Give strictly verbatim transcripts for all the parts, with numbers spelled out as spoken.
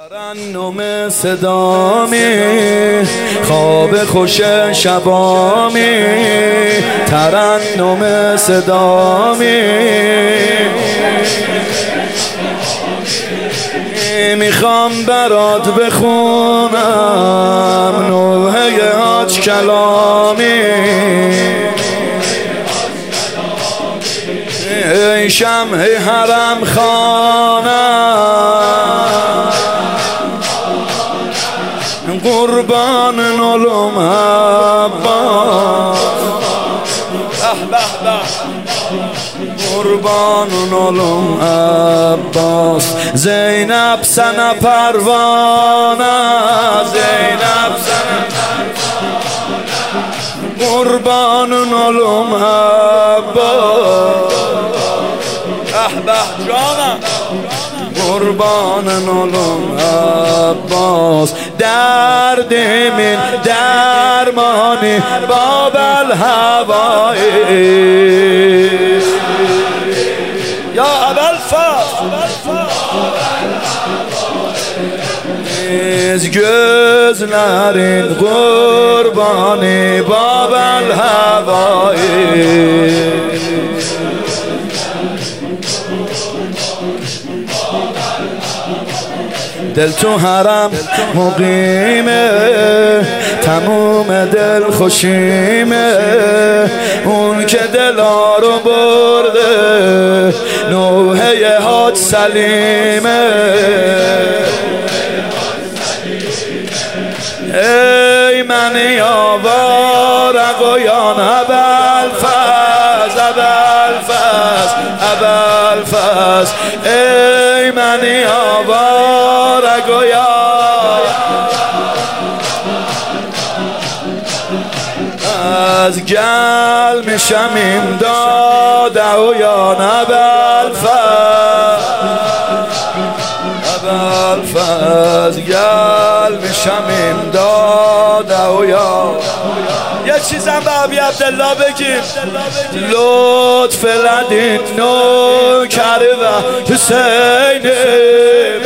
ترنم صدامی خواب خوش شبامی، ترنم صدامی میخوام برات بخونم نوحه حاج کلامی. ای شمع حرم خانم قربان نلوم عباس، قربان نلوم عباس. زینب سن پروانه، زینب سن قربان نلوم عباس. به جانم قربان نلوم عباس. درد من درمانی باب الهوایی یا ابوالفضل از gözlerin قربانی باب الهوایی. دل تو حرم مقیمه تموم دل خوشیمه، اون که دلا رو برده نوحه حاج سلیمه. ای من یاوارق و یان ابوالفضل، ابوالفضل ابوالفضل. ای من یاوارق و یان از گل میشم امداد و یان ابوالفضل، ابوالفضل گل میشم امداد و یان. یه چیزم به ابی عبدالله بگیم، لطف لدین نوکر و حسینیم،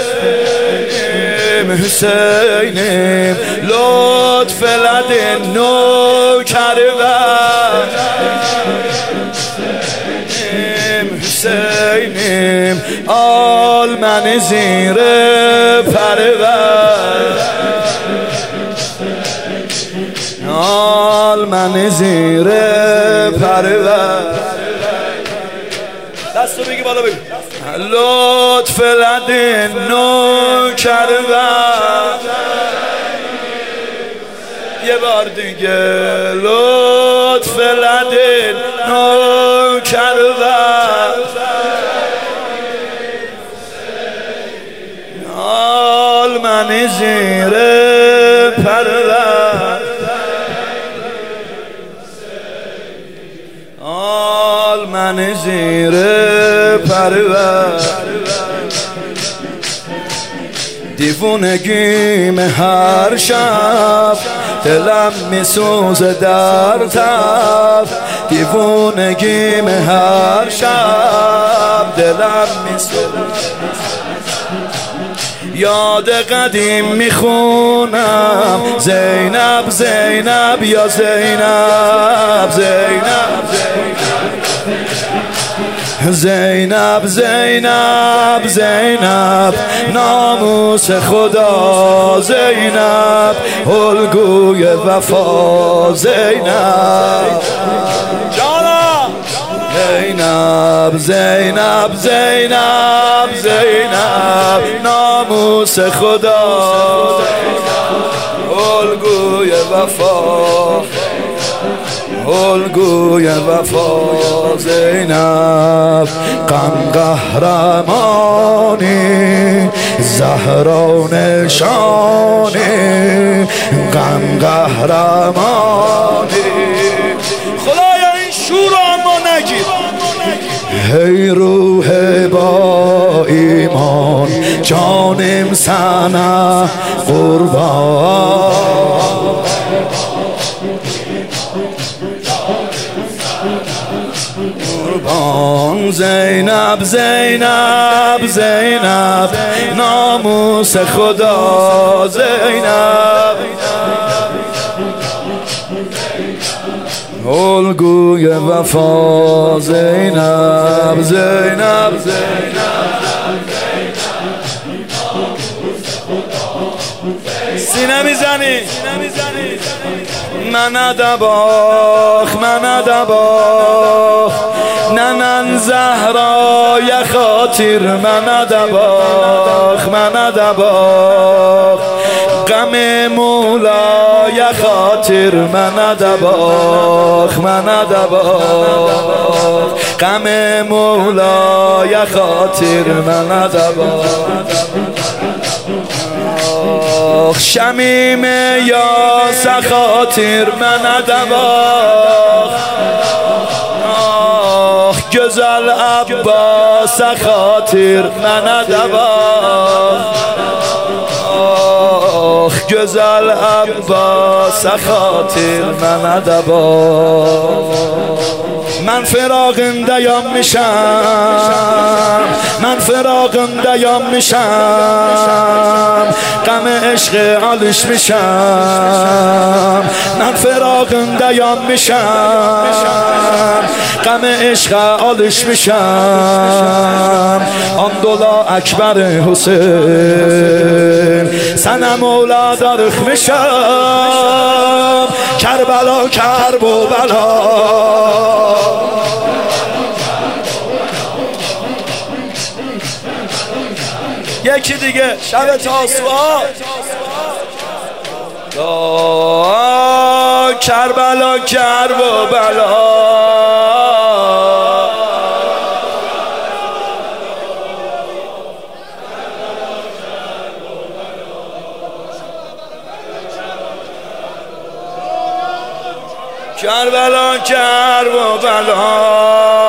حسینیم. لطف لدین نوکر و حسینیم. آل من زیر پرور، آل من زیر پرور. دستو بگی بالا بگی. لطف لدین نوکر و یه بار دیگه لطف لدین نوکر و آل من زیر پرور، آل من زیر پرور. دیوونگیم هر شب دلم میسوزه در تب، دیوونگیم هر شب دلم میسوزه. یاد قدیم میخونم زینب زینب یا زینب زینب زینب زینب زینب ناموس خدا زینب الگوی وفا زینب زینب زینب زینب زینب ناموس خدا الگوی وفا الگوی وفا زینب. غم قهرمانی زهرا نشانی، غم قهرمانی. خدایا این شور اما نگیر. هی روح با ایمان جانم سنه قربان، قربان آن زینب زینب زینب ناموس خدا زینب الگوی وفا زینب زینب زینب سینه میزنی من ادباخ من ادباخ ننن زهرای خاطر من ادباخ من ادباخ غم مولای خاطر من ادباخ من ادباخ غم مولای خاطر من ادباخ شمیم یا سخاطر من ادباخ گزل عباس خاطر من ادباخ گزل عباس خاطر من ادباخ من فراقم دیام میشم من فراقم دیام میشم غم عشق عالش میشم من فراقم دیام میشم غم عشق عالش میشم آن دولا اکبر حسین سنم اولاد رخ میشم کربلا کرب و بلا یکی دیگه شب تاسوعا کربلا کرب و بلا کربلا کرب و بلا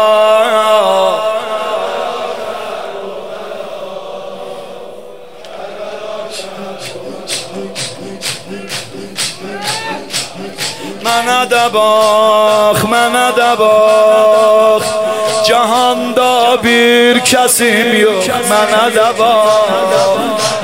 من ادباخ من ادباخ جهان دابیر کسیم یخ من ادباخ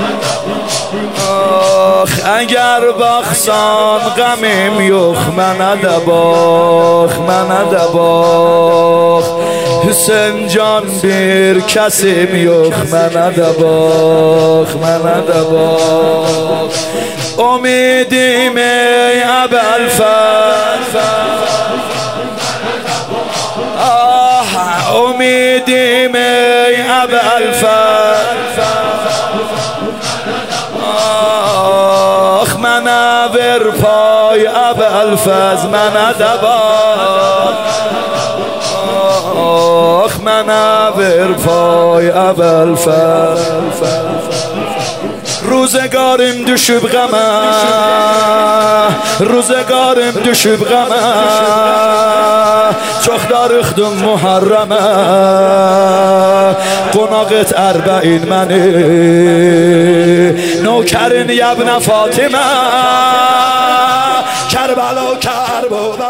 اگر بخسان غمیم یخ من ادباخ من ادباخ حسین جان بیر کسیم یخ من ادباخ من ادباخ امیدیم ای ابوالفضل آه امیدیم ای ابوالفضل آخ منور پای ابوالفضل من ادباخ آخ منور پای ابوالفضل روزگارم düşüb غمه روزگارم düşüb غمه çok darıxdım muharreme qonaqet ərbəin məni nökərin yəbnə Fatimə Kərbala Kərbəla